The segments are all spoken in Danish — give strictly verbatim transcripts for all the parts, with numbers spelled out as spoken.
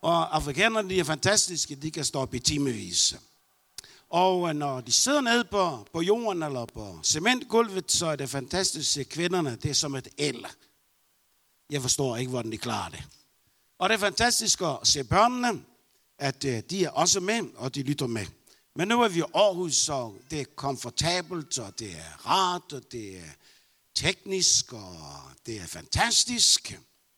Og afrikanerne, de er fantastiske, de kan stå op i timevis. Og når de sidder nede på, på jorden eller på cementgulvet, så er det fantastisk at kvinderne, det er som et el. Jeg forstår ikke, hvordan de klarer det. Og det er fantastisk at se børnene, at de er også med, og de lytter med. Men nu er vi i Aarhus, så det er komfortabelt, og det er rart, og det er teknisk, og det er fantastisk.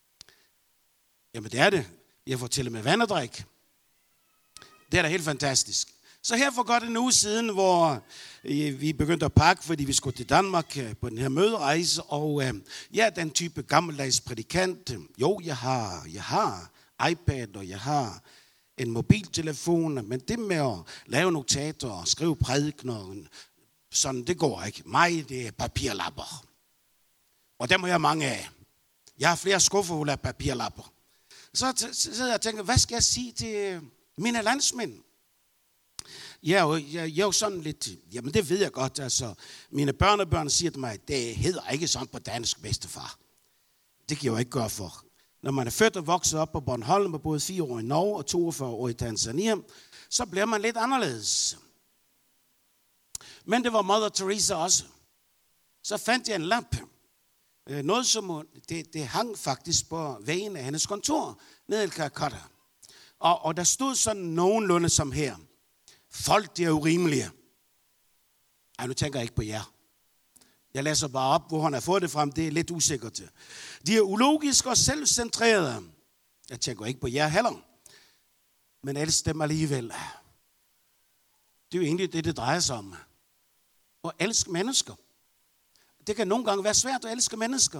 Jamen det er det. Jeg får til og med vand og drik. Det er da helt fantastisk. Så her for godt en uge siden, hvor vi begyndte at pakke, fordi vi skulle til Danmark på den her møderejse, og ja, den type gammeldags prædikant. Jo, jeg har, jeg har iPad, og jeg har en mobiltelefon, men det med at lave notater og skrive prædikener, sådan, det går ikke. Mig, det er papirlapper. Og dem har jeg mange af. Jeg har flere skuffer fulde af papirlapper. Så sidder jeg og tænker, hvad skal jeg sige til mine landsmænd? Jeg er, jo, jeg, jeg er jo sådan lidt, jamen det ved jeg godt, altså mine børnebørn siger til mig, det hedder ikke sådan på dansk, bedstefar. Det kan jeg jo ikke gøre for. Når man er født og vokset op på Bornholm og boet fire år i Norge og toogfyrre år i Tanzania, så bliver man lidt anderledes. Men det var Mother Teresa også. Så fandt jeg en lampe. Noget som, det, det hang faktisk på væggen af hendes kontor, nede i Calcutta. Og, og der stod sådan nogenlunde som her. Folk, de er urimelige. Ej, nu tænker jeg ikke på jer. Jeg læser bare op, hvor han har fået det frem. Det er lidt usikkert til. De er ulogiske og selvcentrerede. Jeg tænker ikke på jer heller. Men elsk dem alligevel. Det er jo egentlig det, det drejer sig om. At elske mennesker. Det kan nogle gange være svært at elske mennesker.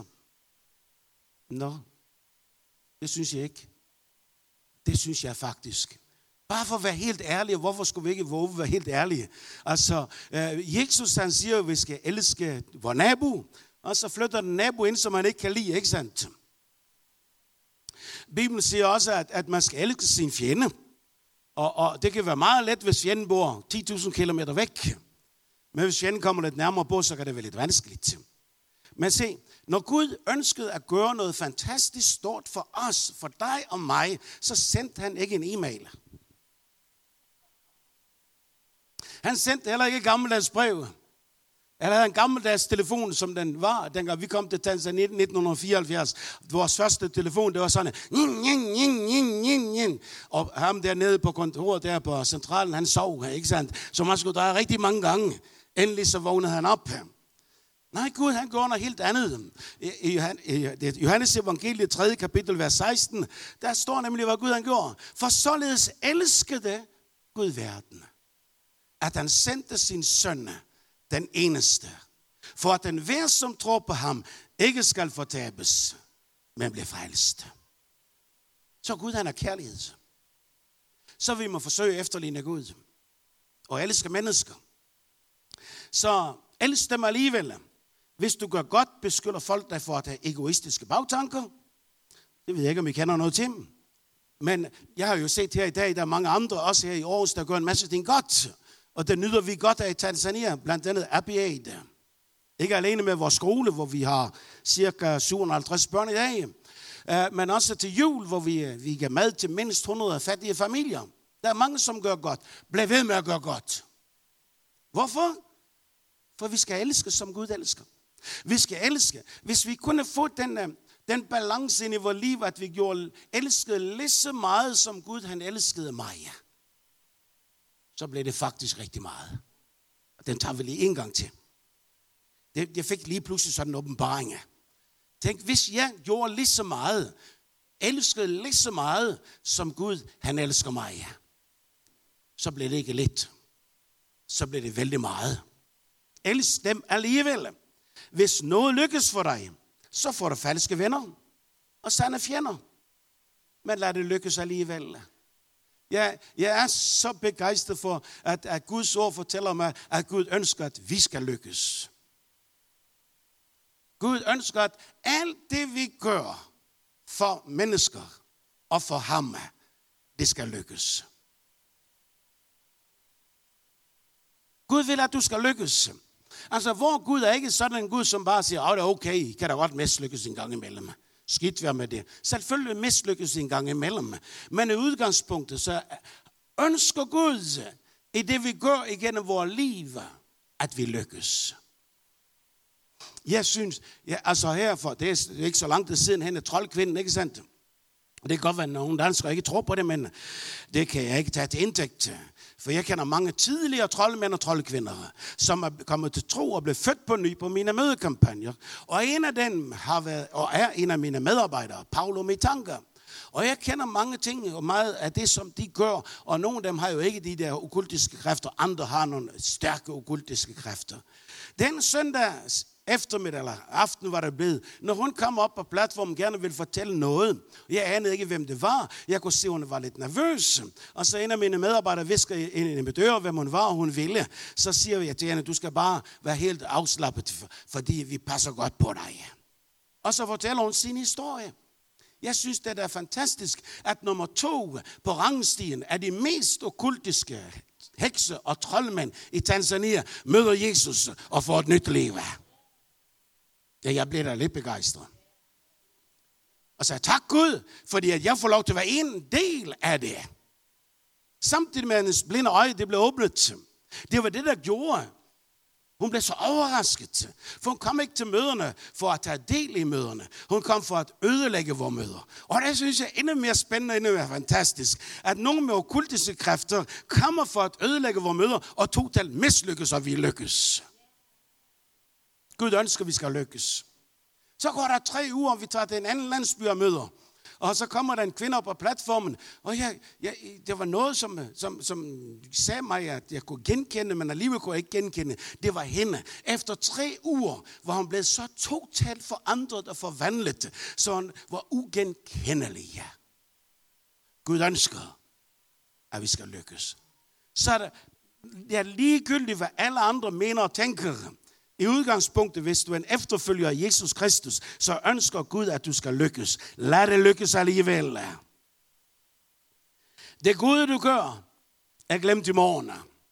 Nå, det synes jeg ikke. Det synes jeg faktisk. Bare for at være helt ærlige, hvorfor skulle vi ikke våge at være helt ærlige? Altså, øh, Jesus han siger, at vi skal elske vores nabo, og så flytter den nabo ind, som man ikke kan lide, ikke sandt? Bibelen siger også, at, at man skal elske sin fjende, og, og det kan være meget let, hvis fjenden bor ti tusind kilometer væk. Men hvis fjenden kommer lidt nærmere på, så kan det være lidt vanskeligt. Men se, når Gud ønskede at gøre noget fantastisk stort for os, for dig og mig, så sendte han ikke en e-mail. Han sendte heller ikke et gammeldags brev. Han havde en gammeldags telefon, som den var, dengang vi kom til Tanzania i nitten fireoghalvfjerds. Vores første telefon, det var sådan, og ham dernede på kontoret, der på centralen, han sov, ikke sandt? Så man skulle dreje rigtig mange gange. Endelig så vågnede han op. Nej, Gud, han gjorde noget helt andet. I Johannes evangeliet, tredje kapitel, vers seksten, der står nemlig, hvad Gud han gjorde. For således elskede Gud verden, at han sendte sin søn, den eneste, for at den hver, som tror på ham, ikke skal fortabes, men bliver frelst. Så Gud, han er kærlighed. Så vi må forsøge at efterligne Gud og elske mennesker. Så elsk dem alligevel. Hvis du gør godt, beskylder folk dig for at have egoistiske bagtanker. Det ved jeg ikke, om I kender noget til. Men jeg har jo set her i dag, der er mange andre, også her i Aarhus, der gør en masse ting godt. Og det nyder vi godt af i Tanzania, blandt andet Abiaid. Ikke alene med vores skole, hvor vi har cirka syv hundrede og halvtreds børn i dag, men også til jul, hvor vi, vi giver mad til mindst hundrede fattige familier. Der er mange, som gør godt. Bliv ved med at gøre godt. Hvorfor? For vi skal elske, som Gud elsker. Vi skal elske. Hvis vi kunne få den, den balance ind i vores liv, at vi gjorde elskede lige så meget, som Gud han elskede mig, så blev det faktisk rigtig meget. Og den tager vi lige en gang til. Det, jeg fik lige pludselig sådan en åbenbaring. Tænk, hvis jeg gjorde lige så meget, elskede lige så meget, som Gud han elsker mig, så blev det ikke lidt. Så blev det vældig meget. Elsk dem alligevel. Hvis noget lykkes for dig, så får du falske venner og sande fjender. Men lad det lykkes alligevel. Jeg, jeg er så begejstret for, at, at Guds ord fortæller mig, at Gud ønsker, at vi skal lykkes. Gud ønsker, at alt det, vi gør for mennesker og for ham, det skal lykkes. Gud vil, at du skal lykkes. Altså, hvor Gud er ikke sådan en Gud, som bare siger, at det er okay, kan da godt mislykkes en gang imellem. Skidt være med det. Selvfølgelig mislykkes en gang imellem. Men i udgangspunktet, så ønsker Gud, i det vi gør igennem vores liv, at vi lykkes. Jeg synes, ja, altså herfor, det er ikke så langt siden hen, at troldkvinden, ikke sandt? Det kan godt være, at nogen danskere ikke tror på det, men det kan jeg ikke tage til indtægt. For jeg kender mange tidligere troldmænd og troldkvinder, som er kommet til tro og blev født på ny på mine mødekampagner. Og en af dem har været, og er en af mine medarbejdere, Paulo Mitanga. Og jeg kender mange ting og meget af det, som de gør. Og nogle af dem har jo ikke de der okkultiske kræfter. Andre har nogle stærke okkultiske kræfter. Den søndag eftermiddag eller aften var det blevet, når hun kom op på platformen, gerne ville fortælle noget. Jeg anede ikke, hvem det var. Jeg kunne se, at hun var lidt nervøs. Og så en af mine medarbejdere visker ind i mit øre, hvem hun var, og hun ville. Så siger jeg til hende, du skal bare være helt afslappet, fordi vi passer godt på dig. Og så fortæller hun sin historie. Jeg synes, det er fantastisk, at nummer to på rangstigen er de mest okkultiske hekse og troldmænd i Tanzania møder Jesus og får et nyt liv. Ja, jeg blev da lidt begejstret. Og så tak Gud, fordi at jeg får lov til at være en del af det. Samtidig med hendes blinde øje, det blev åbnet. Det var det, der gjorde. Hun blev så overrasket, for hun kom ikke til møderne for at tage del i møderne. Hun kom for at ødelægge vores møder. Og det synes jeg er endnu mere spændende, endnu mere fantastisk, at nogle med okkultiske kræfter kommer for at ødelægge vores møder, og totalt mislykkes, og vi lykkes. Gud ønsker, at vi skal lykkes. Så går der tre uger, vi tager til en anden landsby og møder. Og så kommer der en kvinde op på platformen. Og jeg, jeg, det var noget, som, som, som sagde mig, at jeg kunne genkende, men alligevel kunne jeg ikke genkende. Det var hende. Efter tre uger var hun blevet så totalt forandret og forvandlet, så hun var ugenkendelig. Gud ønsker, at vi skal lykkes. Så er det, det er ligegyldigt, hvad alle andre mener og tænker. I udgangspunktet, hvis du er en efterfølger af Jesus Kristus, så ønsker Gud, at du skal lykkes. Lad det lykkes alligevel. Det gode, du gør, er glemt i morgen.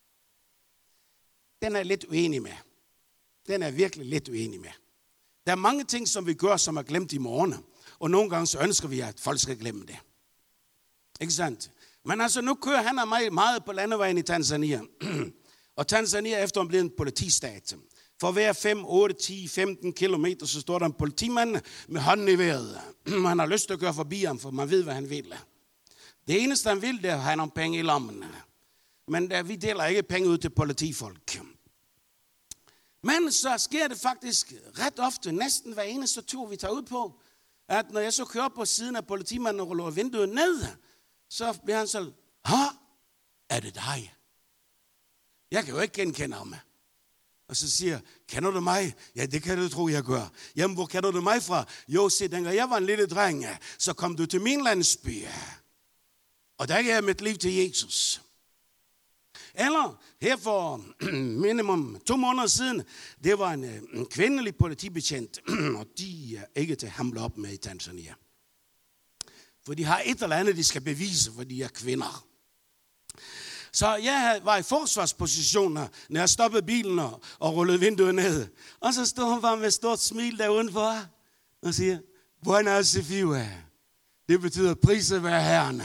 Den er lidt uenig med. Den er virkelig lidt uenig med. Der er mange ting, som vi gør, som er glemt i morgen. Og nogle gange så ønsker vi, at folk skal glemme det. Ikke sandt? Men altså, nu kører han og mig meget på landevejen i Tanzania. Og Tanzania er efter blevet en politistat. For hver fem, otte, ti, femten kilometer, så står der en politimand med hånden i vejret. Man har lyst til at køre forbi ham, for man ved, hvad han vil. Det eneste, han vil, det er at have nogle penge i lommen. Men der, vi deler ikke penge ud til politifolk. Men så sker det faktisk ret ofte, næsten hver eneste tur, vi tager ud på, at når jeg så kører på siden af politimanden og ruller vinduet ned, så bliver han så, ha, er det dig? Jeg kan jo ikke genkende ham. Og så siger, kender du mig? Ja, det kan du tro, jeg gør. Jamen, hvor kender du mig fra? Jo, se, dengang jeg var en lille dreng, så kom du til min landsby. Og der gav jeg mit liv til Jesus. Eller, her for minimum to måneder siden, det var en, en kvindelig politibetjent, og de er ikke til at hamle op med i Tanzania. For de har et eller andet, de skal bevise, for de er kvinder. Så jeg var i forsvarsposition, når jeg stoppede bilen og, og rullede vinduet ned. Og så stod hun bare med et stort smil der udenfor og siger, Buenas Fiua. Det betyder priset være herrene.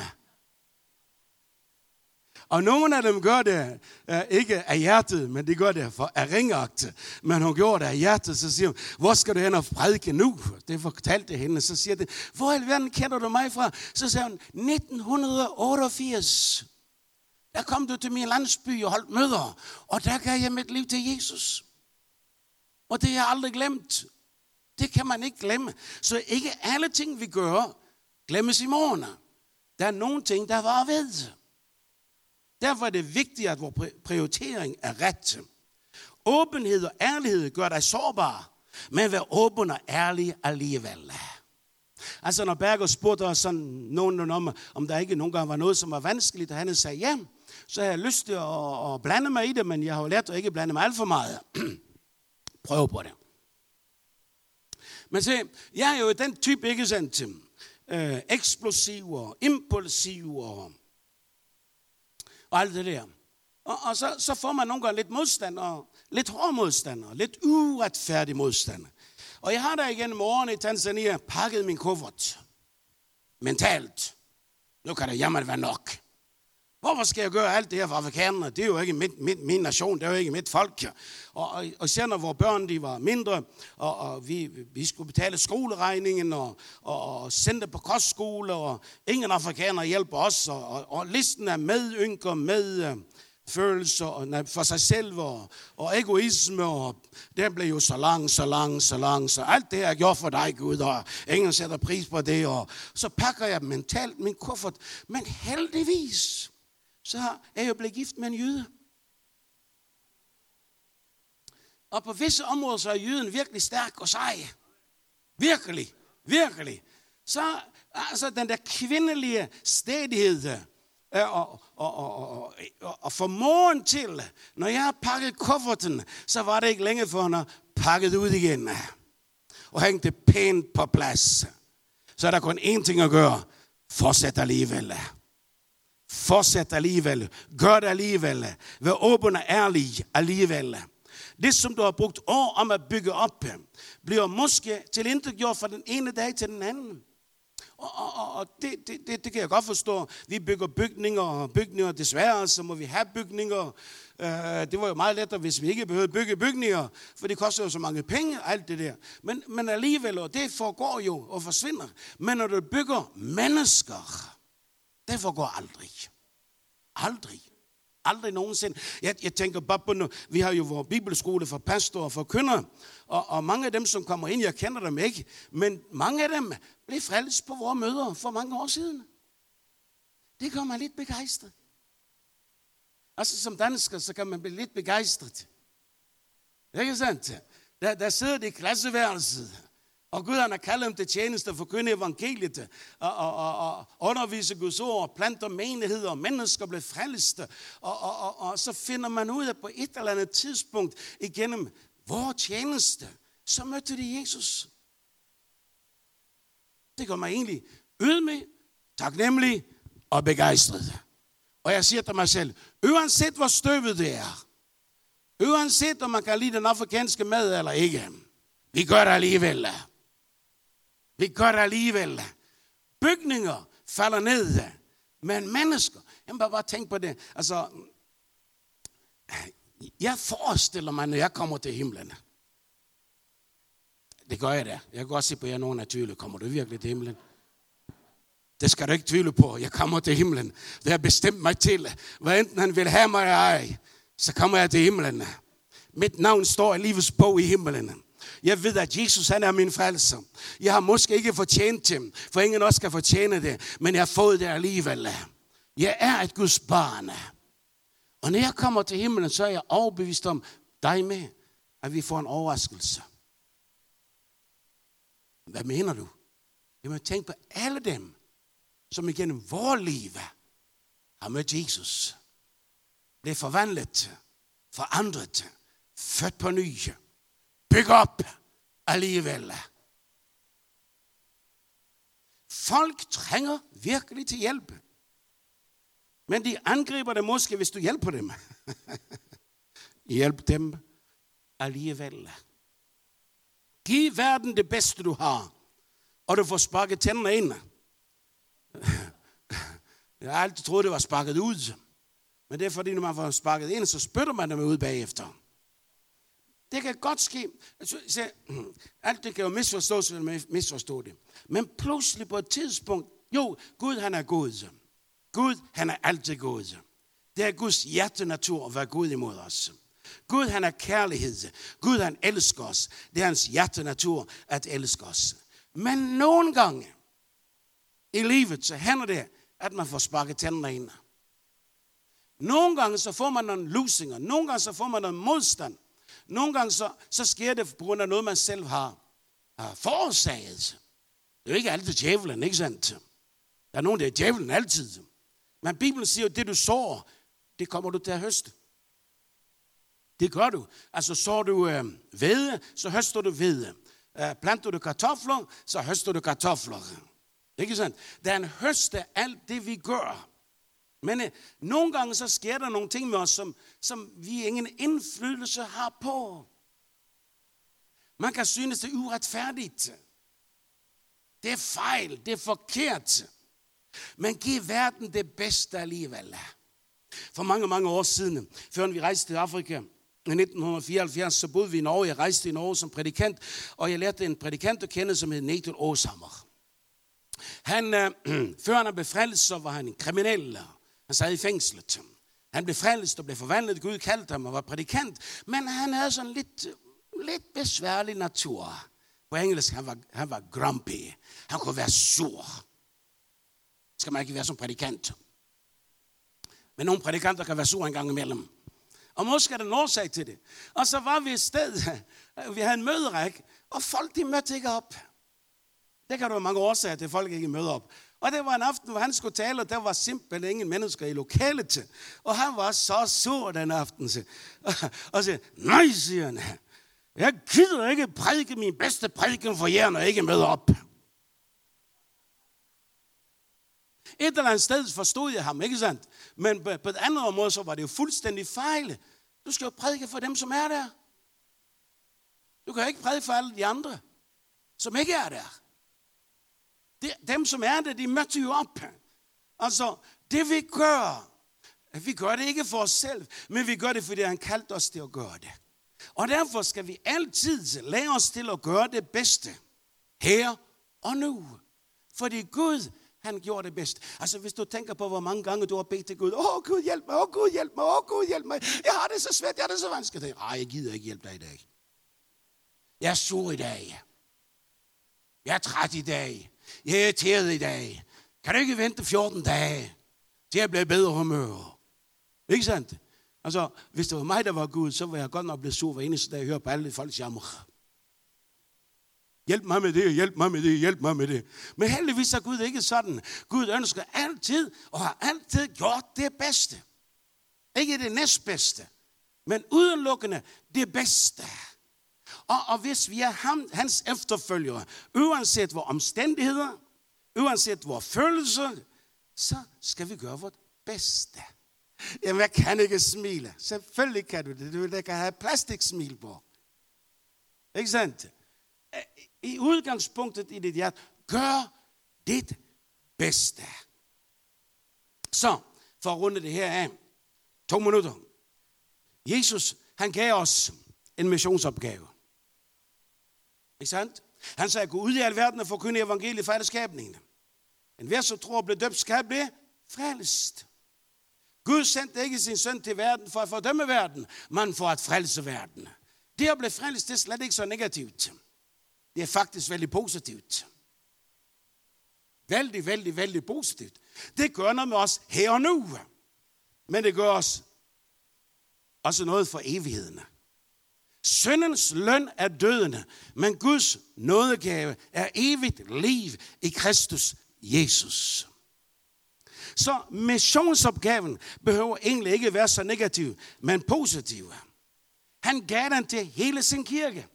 Og nogle af dem gør det uh, ikke af hjertet, men de gør det for af ringagt. Men hun gjorde det af hjertet, så siger hun, hvor skal du hen og prædike nu? Det fortalte hende, så siger det, hvor i verden kender du mig fra? Så siger hun, nitten otteogfirs. Der kom du til min landsby og holdt møder, og der gav jeg mit liv til Jesus. Og det har jeg aldrig glemt. Det kan man ikke glemme. Så ikke alle ting, vi gør, glemmes i morgen. Der er nogle ting, der var ved. Derfor er det vigtigt, at vores prioritering er ret. Åbenhed og ærlighed gør dig sårbar, men vær åben og ærlig alligevel. Altså når Berger spurgte os sådan nogen om, om der ikke nogen gange var noget, som var vanskeligt, og han sagde, ja, så har jeg lyst til at, at blande mig i det, men jeg har jo lært at ikke blande mig alt for meget. Prøv på det. Men se, jeg er jo den type, ikke sandt, øh, eksplosiv og impulsiv og, og alt det der. Og, og så, så får man nogle gange lidt modstand, og lidt hård modstand, og lidt uretfærdig modstand. Og jeg har der igennem årene i Tanzania pakket min kuffert. Mentalt. Nu kan det jammer være nok. Hvorfor skal jeg gøre alt det her for afrikanerne? Det er jo ikke mit, mit, min nation, det er jo ikke mit folk. Og, og, og især når vores børn de var mindre, og, og vi, vi skulle betale skoleregningen, og, og, og sende det på kostskole, og ingen afrikanere hjælper os, og, og, og listen er medynker, med uh, følelser og, for sig selv, og, og egoisme, og det blev jo så lang, så lang, så lang, så alt det her er gjort for dig, Gud, og ingen sætter pris på det, og så pakker jeg mentalt min kuffert, men heldigvis, så er jeg blevet gift med en jøde. Og på visse områder, så er jøden virkelig stærk og sej. Virkelig, virkelig. Så altså den der kvindelige stædighed, og, og, og, og, og, og formåen til, når jeg har pakket kufferten, så var det ikke længe for, han pakket ud igen. Og hængte pænt på plads. Så er der kun én ting at gøre. Fortsæt alligevel. Fortsæt alligevel. Gør det alligevel. Vær åben og ærlig alligevel. Det, som du har brugt år om at bygge op, bliver måske tilintetgjort fra den ene dag til den anden. Og, og, og det, det, det, det kan jeg godt forstå. Vi bygger bygninger og bygninger. Desværre så må vi have bygninger. Uh, det var jo meget lettere, hvis vi ikke behøvede bygge bygninger, for det koster jo så mange penge, alt det der. Men, men alligevel, og det foregår jo og forsvinder. Men når du bygger mennesker, det foregår aldrig. Aldrig. Aldrig nogensinde. Jeg, jeg tænker bare på, nu, vi har jo vores bibelskole for pastorer og for kønner, og, og mange af dem, som kommer ind, jeg kender dem ikke, men mange af dem blev frelst på vores møder for mange år siden. Det gør mig lidt begejstret. Altså som dansker, så kan man blive lidt begejstret. Ikke sandt? Der, der sidder de i klasseværelset, og Gud han har kaldet dem til tjeneste for at forkynde evangeliet, og, og, og, og undervise Guds ord, planter menigheder, og mennesker bliver frelst. Og, og, og, og så finder man ud af på et eller andet tidspunkt igennem vores tjeneste, så mødte de Jesus. Det gør mig egentlig ydmyg, taknemmelig og begejstret. Og jeg siger til mig selv, uanset hvor støvet det er, uanset om man kan lide den afrikanske mad eller ikke, vi gør det alligevel. Vi gør det alligevel. Bygninger falder ned, men mennesker, jeg må bare tænke på det. Altså, jeg forestiller mig, når jeg kommer til himlen. Det gør jeg da. Jeg kan godt se på jer, nogen er tvivl. Kommer du virkelig til himlen? Det skal du ikke tvivle på. Jeg kommer til himlen. Det har bestemt mig til. Hvad enten han vil have mig eller ej, så kommer jeg til himlen. Mit navn står i livets bog i himlen. Jeg ved, at Jesus han er min frelser. Jeg har måske ikke fortjent det, for ingen også skal fortjene det, men jeg har fået det alligevel. Jeg er et Guds barn. Og når jeg kommer til himlen, så er jeg overbevist om dig med, at vi får en overraskelse. Hvad mener du? Jeg må tænke på alle dem, som igennem vores liv har mødt Jesus. Blev forvandlet, forandret, født på ny. Byg op alligevel. Folk trænger virkelig til hjælp. Men de angriber dig måske, hvis du hjælper dem. Hjælp dem alligevel. Giv verden det bedste, du har, og du får sparket tænderne ind. Jeg har altid troet, det var sparket ud. Men det er fordi, når man får sparket ind, så spytter man dem ud bagefter. Det kan godt ske. Så, alt det kan jo misforstås, hvis man misforstår det. Men pludselig på et tidspunkt, jo, Gud han er god. Gud han er altid god. Det er Guds hjertenatur at være god imod os. Gud han er kærlighed. Gud han elsker os. Det er hans hjertenatur at elske os. Men nogle gange i livet, så hænder det, at man får sparket tænderne ind. Nogle gange så får man nogle lusinger. Nogle gange så får man noget modstand. Nogle gange så, så sker det på grund af noget, man selv har, har forårsaget. Det er jo ikke altid djævlen, ikke sandt? Der er nogen, der er djævlen altid. Men Bibelen siger jo, det du sår, det kommer du til at høste. Det gør du. Altså sår du øh, hvede, så høster du hvede. Øh, planter du kartofler, så høster du kartofler. Ikke sandt? Der er en høst af alt det, vi gør. Men øh, nogle gange så sker der nogle ting med os, som, som vi ingen indflydelse har på. Man kan synes, det er uretfærdigt. Det er fejl, det er forkert. Men giv verden det bedste alligevel. For mange, mange år siden, før vi rejste til Afrika, i nitten fireoghalvfjerds, så boede vi i Norge. Jeg rejste i Norge som prædikant, og jeg lærte en prædikant at kende, som hed Nathan Åshammer. Han, øh, før han blev frelst, så var han en kriminel. Han sad i fængslet. Han blev frelst og blev forvandlet. Gud kaldte ham og var prædikant. Men han havde sådan lidt, lidt besværlig natur. På engelsk, han var, han var grumpy. Han kunne være sur. Skal man ikke være som prædikant. Men nogle prædikanter kan være sur en gang imellem. Og måske er der en årsag til det. Og så var vi et sted, vi havde en møderække, og folk de mødte ikke op. Det kan der være mange årsager til, at folk ikke møder op. Og det var en aften, hvor han skulle tale, og der var simpelthen ingen mennesker i lokalet. Og han var så sur den aften. Og så, nej, siger han, jeg gider ikke prædike min bedste prædiken for jer, når jeg ikke møder op. Et eller andet sted forstod jeg ham, ikke sandt? Men på, på et andet område, så var det jo fuldstændig fejl. Du skal jo prædike for dem, som er der. Du kan jo ikke prædike for alle de andre, som ikke er der. Det, dem, som er der, de mødte jo op. Altså, det vi gør, vi gør det ikke for os selv, men vi gør det, fordi han kaldte os til at gøre det. Og derfor skal vi altid lære os til at gøre det bedste. Her og nu. Fordi Gud, han gjorde det bedst. Altså, hvis du tænker på, hvor mange gange du har bedt til Gud. Åh, Gud, hjælp mig. Åh, Gud, hjælp mig. Åh, Gud, hjælp mig. Jeg har det så svært. Jeg har det så vanskeligt. Ej, jeg gider ikke hjælpe dig i dag. Jeg er sur i dag. Jeg er træt i dag. Jeg er irriteret i dag. Kan du ikke vente fjorten dage til at blive bedre humør? Ikke sandt? Altså, hvis det var mig, der var Gud, så var jeg godt nok blevet sur hver eneste dag, jeg hører på alle folks jammer. Hjælp mig med det, hjælp mig med det, hjælp mig med det. Men heldigvis er Gud ikke sådan. Gud ønsker altid, og har altid gjort det bedste. Ikke det næstbedste, men udelukkende det bedste. Og, og hvis vi er ham, hans efterfølgere, uanset vores omstændigheder, uanset vores følelser, så skal vi gøre vores bedste. Jamen, jeg kan ikke smile. Selvfølgelig kan du det. Du kan have plastiksmil på. Ikke sandt? I udgangspunktet i dit hjerte, gør dit bedste. Så, for at runde det her af, to minutter. Jesus, han gav os en missionsopgave. Ikke sandt? Han sagde, gå ud i al verden og forkynde evangeliet for alle skabningerne. En hver, som tror, bliver døbt, skal blive frelst. Gud sendte ikke sin søn til verden for at fordømme verden, men for at frelse verden. Det at blive frelst, det er slet ikke så negativt. Det er faktisk vældig positivt. Vældig, vældig, vældig positivt. Det gør noget med os her og nu. Men det gør os også noget for evigheden. Syndens løn er døden, men Guds nådegave er evigt liv i Kristus Jesus. Så missionsopgaven behøver egentlig ikke være så negativ, men positiv. Han gav den til hele sin kirke.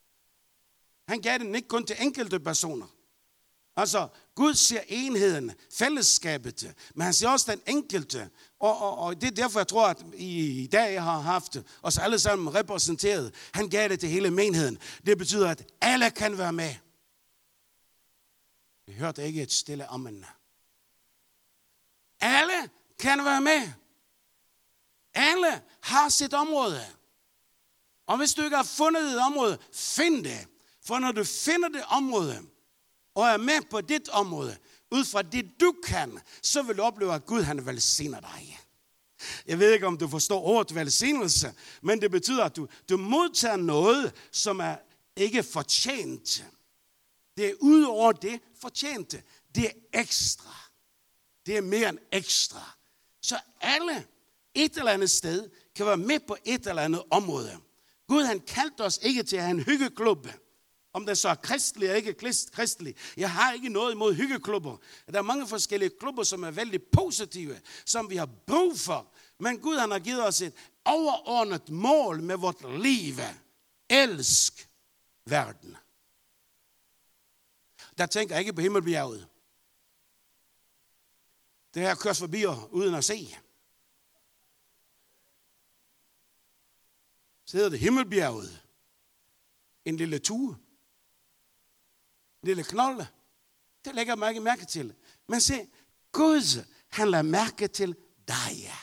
Han gav den ikke kun til enkelte personer. Altså, Gud ser enheden, fællesskabet, men han ser også den enkelte. Og, og, og det er derfor, jeg tror, at i, i dag jeg har haft os alle sammen repræsenteret. Han gav det til hele menigheden. Det betyder, at alle kan være med. Jeg hørte ikke et stille amen. Alle kan være med. Alle har sit område. Og hvis du ikke har fundet et område, find det. For når du finder det område, og er med på dit område, ud fra det du kan, så vil du opleve, at Gud han velsigner dig. Jeg ved ikke, om du forstår ordet velsignelse, men det betyder, at du, du modtager noget, som er ikke fortjent. Det er ud over det fortjente. Det er ekstra. Det er mere end ekstra. Så alle et eller andet sted kan være med på et eller andet område. Gud han kaldte os ikke til at have en hyggeklub. Om det så er kristelig eller ikke kristelig. Jeg har ikke noget imod hyggeklubber. Der er mange forskellige klubber, som er vældig positive, som vi har brug for. Men Gud han har givet os et overordnet mål med vort liv. Elsk verden. Der tænker jeg ikke på Himmelbjerget. Det her køres forbi uden at se. Så hedder det Himmelbjerget. en lille tue. En lille knolde. Det lægger man ikke mærke til. Men se, Gud, han lader mærke til dig.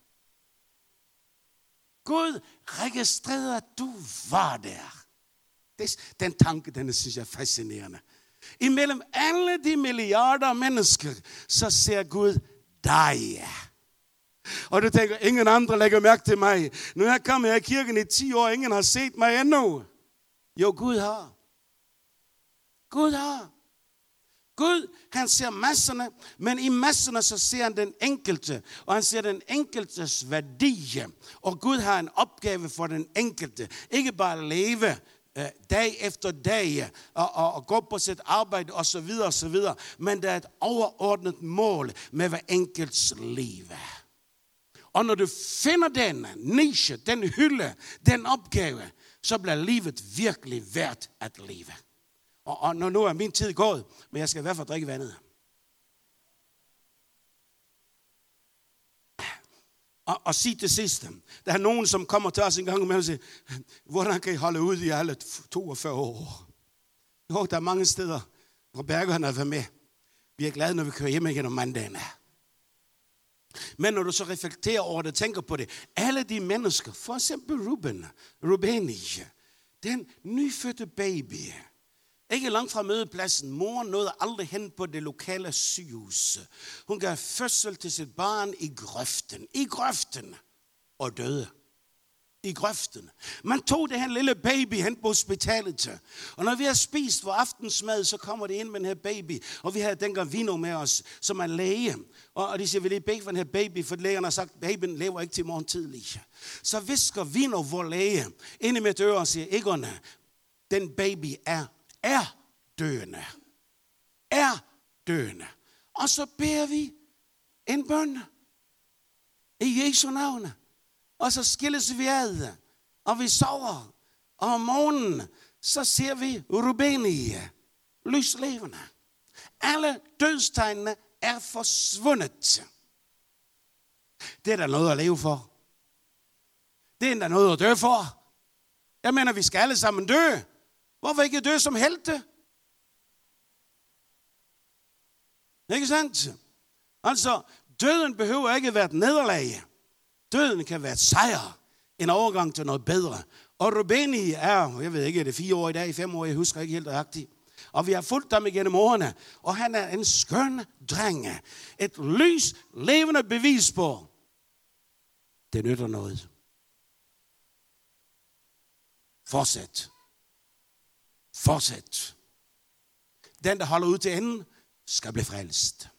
Gud registrerer, at du var der. Den tanke, den synes jeg er fascinerende. Imellem alle de milliarder mennesker, så ser Gud dig. Og du tænker, ingen andre lægger mærke til mig. Nu er jeg kommet her i kirken i ti år, ingen har set mig endnu. Jo, Gud har. Gud har. Gud, han ser masserne, men i masserne så ser han den enkelte, og han ser den enkeltes værdi. Og Gud har en opgave for den enkelte. Ikke bare leve uh, dag efter dag, og, og, og gå på sit arbejde osv. osv. Men der er et overordnet mål med hver enkelts liv. Og når du finder den niche, den hylde, den opgave, så bliver livet virkelig værd at leve. Og, og nu er min tid gået, men jeg skal i hvert fald drikke vandet. Og, og sig det sidste. Der er nogen, som kommer til os en gang med og siger, hvordan kan I holde ud i alle toogfyrre år? Jo, der er mange steder, hvor Bergerne har været med. Vi er glade, når vi kører hjem igen om mandagen. Men når du så reflekterer over det, tænker på det. Alle de mennesker, for eksempel Ruben, Rubeni, den nyfødte baby, ikke langt fra mødepladsen. Mor nåede aldrig hen på det lokale sygehus. Hun gav fødsel til sit barn i grøften. I grøften. Og døde. I grøften. Man tog det her lille baby hen på hospitalet. Og når vi har spist vor aftensmad, så kommer det ind med den her baby. Og vi havde dengang Vino med os, som er læge. Og de siger, vi lige bede for den her baby, for lægerne har sagt, babyen lever ikke til morgen tidlig. Så visker Vino, vor læge, ind i mit øre og siger, Egon, den baby er er døende. Er døende. Og så beder vi en bøn i Jesu navn. Og så skilles vi ad. Og vi sover. Og om morgenen, så ser vi Rubeni. Lyslevende. Alle dødstegnene er forsvundet. Det er der noget at leve for. Det er der noget at dø for. Jeg mener, vi skal alle sammen dø. Hvorfor ikke dø som helte? Ikke sandt? Altså, døden behøver ikke være et nederlag. Døden kan være et sejr. En overgang til noget bedre. Og Rubeni er, jeg ved ikke, er det fire år i dag, fem år, jeg husker ikke helt nøjagtigt. Og vi har fulgt ham igennem årene. Og han er en skøn dreng. Et lys, levende bevis på. Det nytter noget. Fortsæt. Fortsæt. Den, der holder ud til enden, skal blive frelst.